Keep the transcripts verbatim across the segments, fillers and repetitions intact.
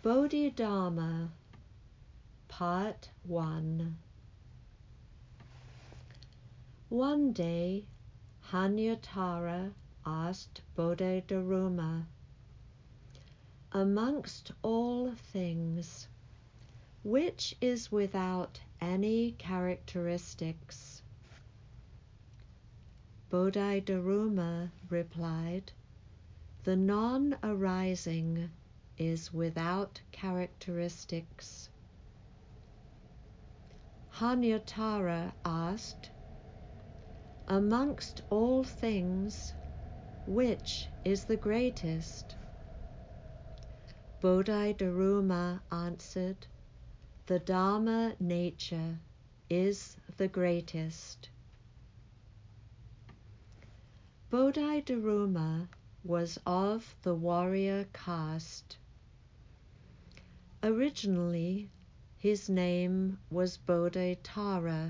Bodhidharma, Part one. One day, Hanyatara asked Bodhidharma, "Amongst all things, which is without any characteristics?" Bodhidharma replied, "The non-arising is without characteristics." Hanyatara asked, "Amongst all things, which is the greatest?" Bodhidharma answered, "The Dharma nature is the greatest." Bodhidharma was of the warrior caste. Originally, his name was Bodhitara.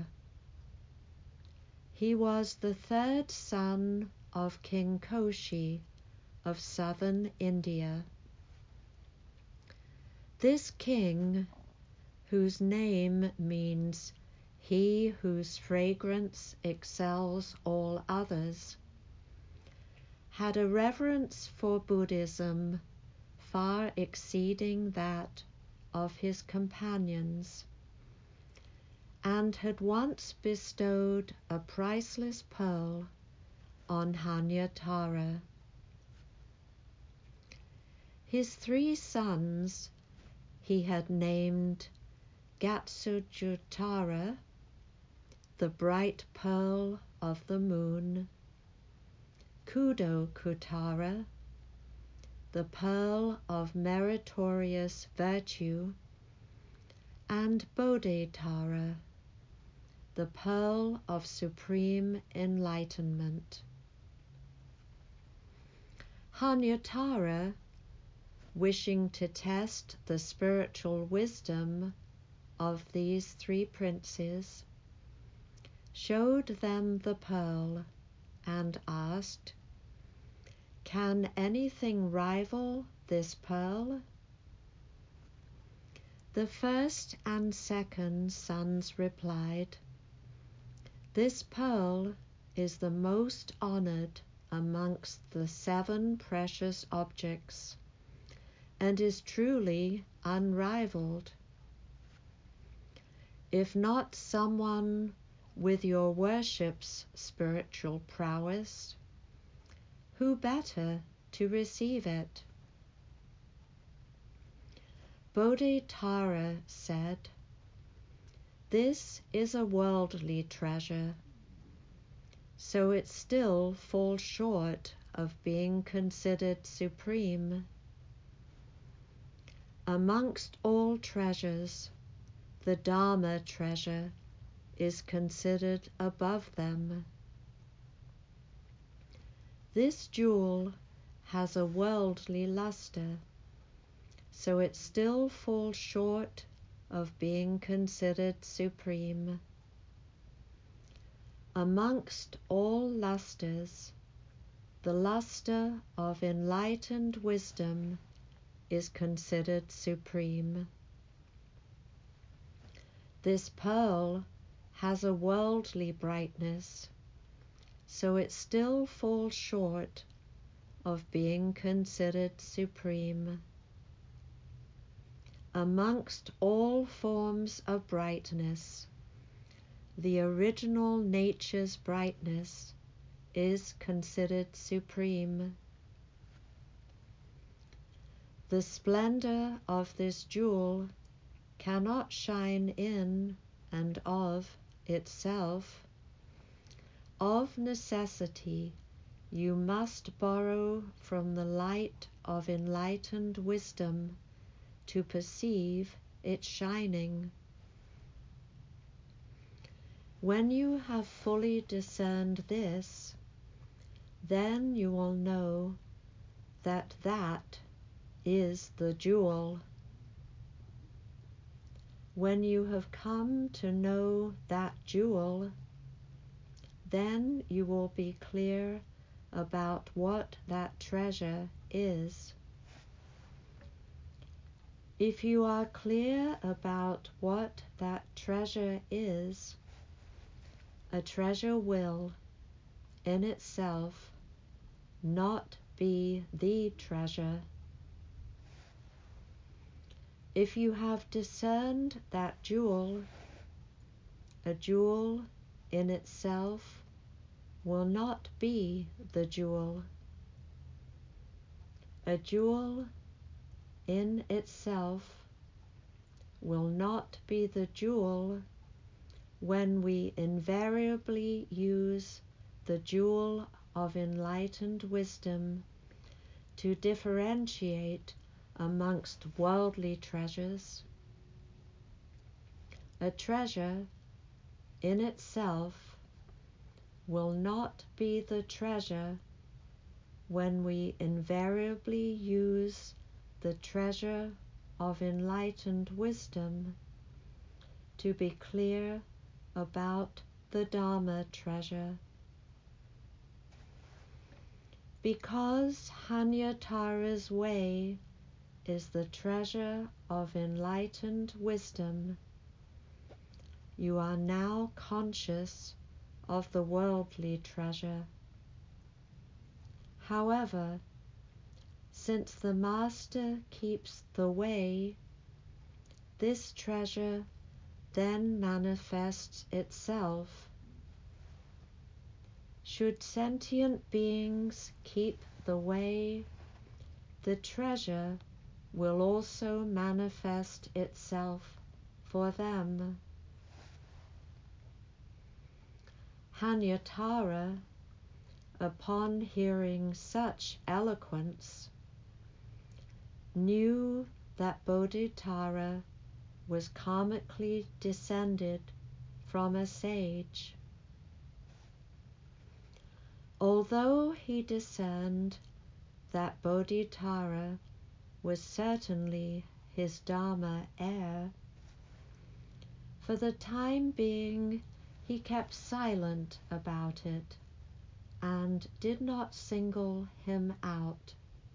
He was the third son of King Koshi of southern India. This king, whose name means he whose fragrance excels all others, had a reverence for Buddhism far exceeding that of his companions, and had once bestowed a priceless pearl on Hanyatara. His three sons he had named Gatsudjutara, the bright pearl of the moon, Kudokutara, the pearl of meritorious virtue, and Bodhitara, the pearl of supreme enlightenment. Hanyatara, wishing to test the spiritual wisdom of these three princes, showed them the pearl and asked, "Can anything rival this pearl?" The first and second sons replied, "This pearl is the most honored amongst the seven precious objects, and is truly unrivaled. If not someone with your worship's spiritual prowess, who better to receive it?" Bodhitara said, "This is a worldly treasure, so it still falls short of being considered supreme. Amongst all treasures, the Dharma treasure is considered above them. This jewel has a worldly luster, so it still falls short of being considered supreme. Amongst all lusters, the luster of enlightened wisdom is considered supreme. This pearl has a worldly brightness, so it still falls short of being considered supreme. Amongst all forms of brightness, the original nature's brightness is considered supreme. The splendor of this jewel cannot shine in and of itself. Of necessity, you must borrow from the light of enlightened wisdom to perceive its shining. When you have fully discerned this, then you will know that that is the jewel. When you have come to know that jewel, then you will be clear about what that treasure is." If you are clear about what that treasure is, a treasure will, in itself, not be the treasure. If you have discerned that jewel, a jewel in itself will not be the jewel. A jewel in itself will not be the jewel when we invariably use the jewel of enlightened wisdom to differentiate amongst worldly treasures. A treasure in itself will not be the treasure when we invariably use the treasure of enlightened wisdom to be clear about the Dharma treasure. Because Hanyatara's way is the treasure of enlightened wisdom, you are now conscious of the worldly treasure. However, since the Master keeps the way, this treasure then manifests itself. Should sentient beings keep the way, the treasure will also manifest itself for them. Hanyatara, upon hearing such eloquence, knew that Bodhitara was karmically descended from a sage. Although he discerned that Bodhitara was certainly his Dharma heir, for the time being he kept silent about it and did not single him out.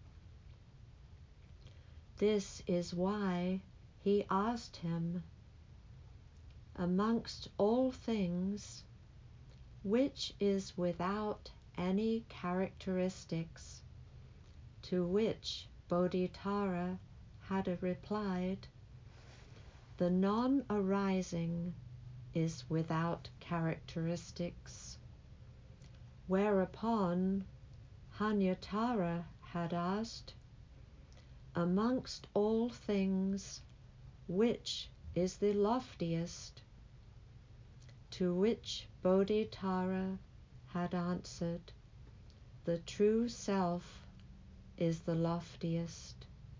This is why he asked him, amongst all things, which is without any characteristics, to which Bodhitara had replied, the non-arising is without characteristics, whereupon Hanyatara had asked, amongst all things, which is the loftiest, to which Bodhitara had answered, the true self is the loftiest.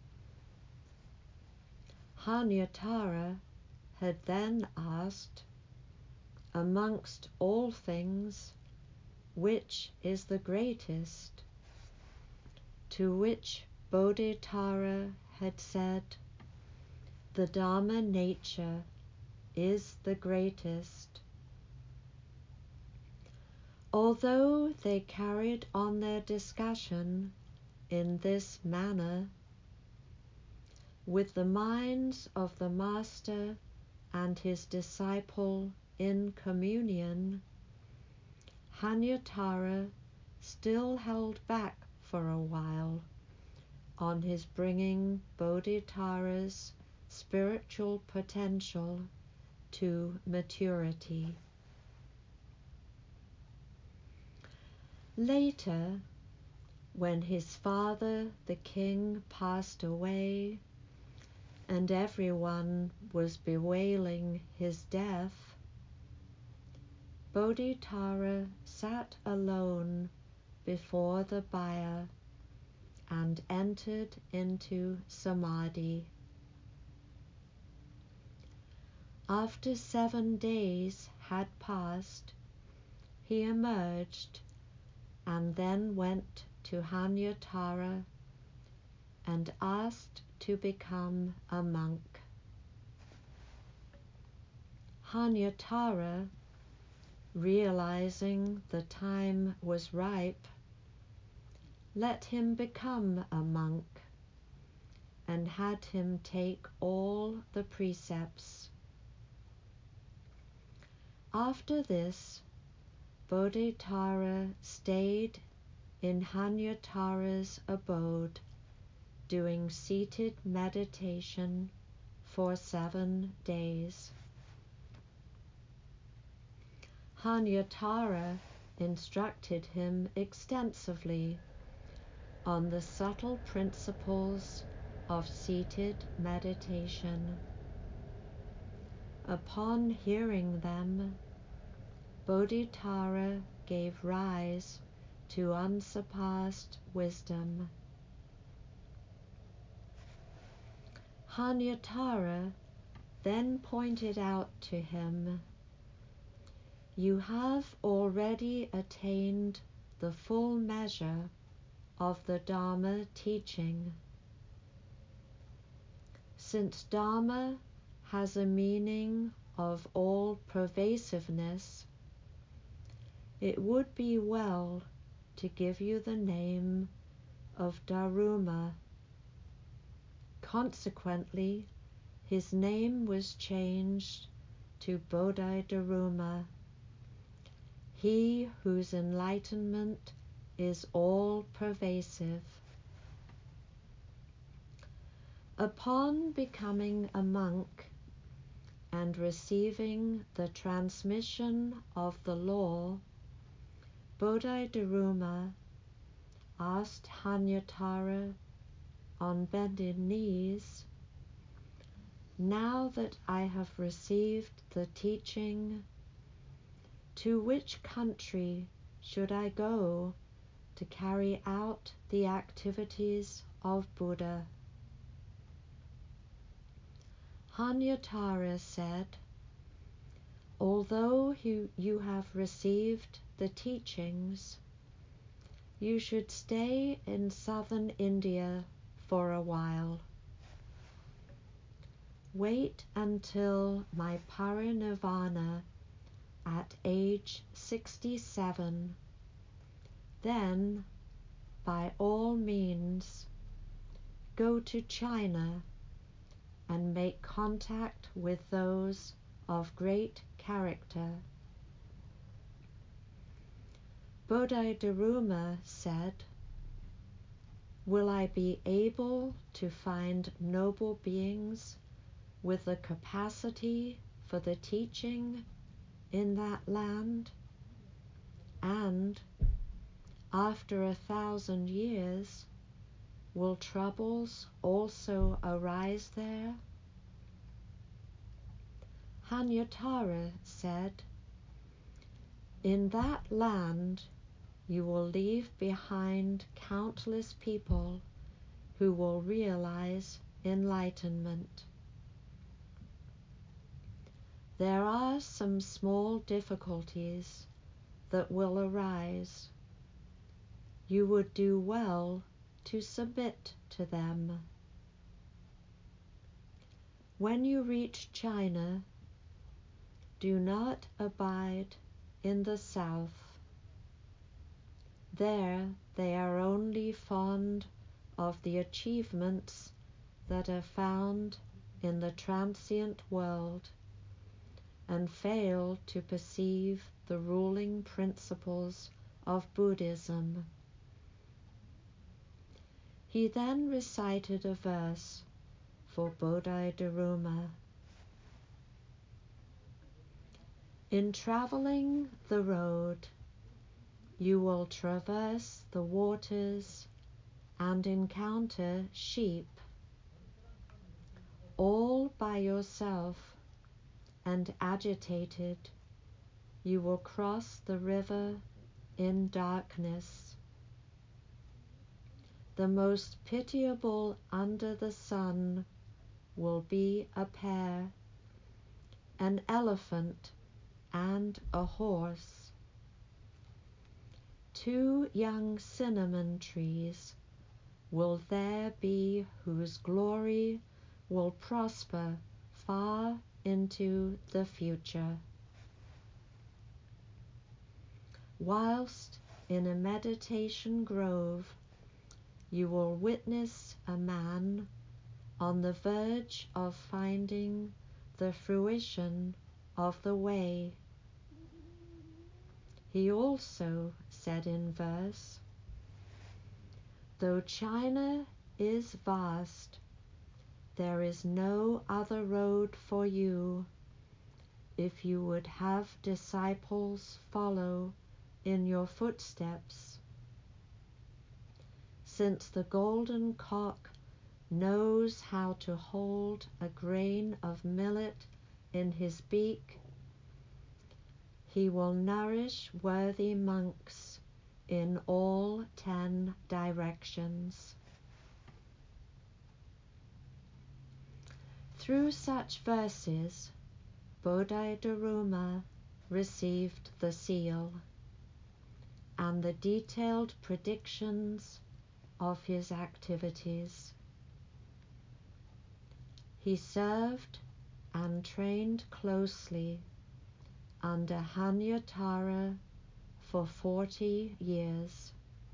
Hanyatara had then asked, amongst all things, which is the greatest, to which Bodhitara had said, the Dharma nature is the greatest. Although they carried on their discussion in this manner, with the minds of the Master and his disciple in communion, Hanyatara still held back for a while on his bringing Bodhitara's spiritual potential to maturity. Later, when his father, the king, passed away, and everyone was bewailing his death, Bodhitara sat alone before the bier and entered into samadhi. After seven days had passed, he emerged and then went to Hanyatara and asked to become a monk. Hanyatara, realizing the time was ripe, let him become a monk, and had him take all the precepts. After this, Bodhitara stayed in Hanyatara's abode, doing seated meditation for seven days. Hanyatara instructed him extensively on the subtle principles of seated meditation. Upon hearing them, Bodhitara gave rise to unsurpassed wisdom. Hanyatara then pointed out to him, "You have already attained the full measure of the Dharma teaching. Since Dharma has a meaning of all pervasiveness, it would be well to give you the name of Daruma." Consequently, his name was changed to Bodhidharma, he whose enlightenment is all-pervasive. Upon becoming a monk and receiving the transmission of the law, Bodhidharma asked Hanyatara on bended knees, "Now that I have received the teaching, to which country should I go to carry out the activities of Buddha?" Hanyatara said, "Although you, you have received the teachings, you should stay in southern India for a while. Wait until my parinirvana at age sixty-seven. Then, by all means, go to China and make contact with those of great character." Bodhidharma said, "Will I be able to find noble beings with the capacity for the teaching in that land? And, after a thousand years, will troubles also arise there?" Hanyatara said, "In that land you will leave behind countless people who will realize enlightenment. There are some small difficulties that will arise. You would do well to submit to them. When you reach China, do not abide in the south. There they are only fond of the achievements that are found in the transient world, and fail to perceive the ruling principles of Buddhism." He then recited a verse for Bodhidharma. "In traveling the road, you will traverse the waters and encounter sheep. All by yourself and agitated, you will cross the river in darkness. The most pitiable under the sun will be a pair, an elephant and a horse. Two young cinnamon trees will there be whose glory will prosper far into the future. Whilst in a meditation grove, you will witness a man on the verge of finding the fruition of the way. He also said in verse, "Though China is vast, there is no other road for you if you would have disciples follow in your footsteps. Since the golden cock knows how to hold a grain of millet in his beak, he will nourish worthy monks in all ten directions." Through such verses, Bodhidharma received the seal and the detailed predictions of his activities. He served and trained closely under Hanyatara for forty years.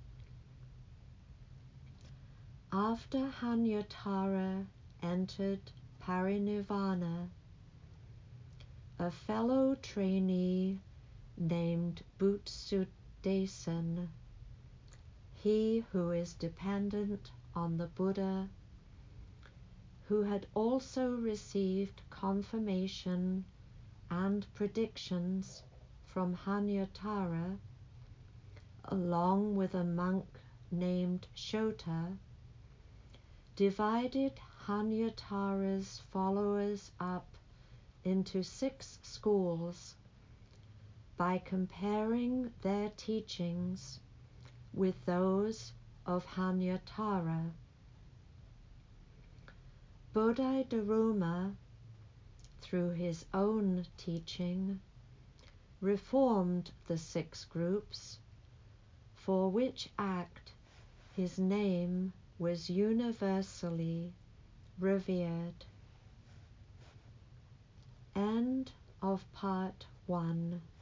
After Hanyatara entered Parinirvana, a fellow trainee named Butsudesan, he who is dependent on the Buddha, who had also received confirmation and predictions from Hanyatara, along with a monk named Shota, divided Hanyatara's followers up into six schools by comparing their teachings with those of Hanyatara. Bodhidharma, through his own teaching, reformed the six groups, for which act his name was universally revered. End of part one.